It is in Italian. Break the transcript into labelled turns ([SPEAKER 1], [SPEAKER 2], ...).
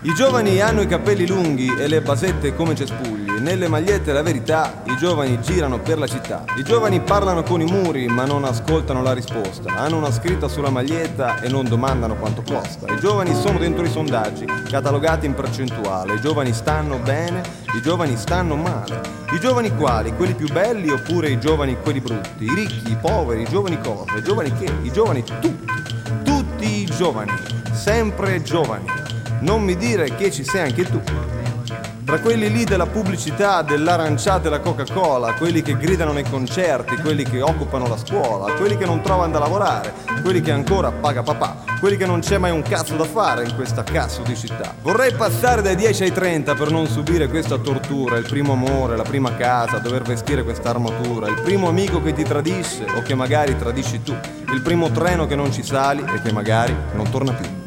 [SPEAKER 1] I giovani hanno i capelli lunghi e le basette come cespugli. Nelle magliette la verità, i giovani girano per la città. I giovani parlano con i muri ma non ascoltano la risposta. Hanno una scritta sulla maglietta e non domandano quanto costa. I giovani sono dentro i sondaggi, catalogati in percentuale. I giovani stanno bene, i giovani stanno male. I giovani quali? Quelli più belli oppure i giovani quelli brutti? I ricchi, i poveri, i giovani cosa? I giovani che? I giovani tutti. Tutti i giovani, sempre giovani. Non mi dire che ci sei anche tu. Tra quelli lì della pubblicità, dell'aranciata e la Coca-Cola, quelli che gridano nei concerti, quelli che occupano la scuola, quelli che non trovano da lavorare, quelli che ancora paga papà, quelli che non c'è mai un cazzo da fare in questa cazzo di città. Vorrei passare dai 10 ai 30 per non subire questa tortura, il primo amore, la prima casa, dover vestire questa armatura, il primo amico che ti tradisce o che magari tradisci tu, il primo treno che non ci sali e che magari non torna più.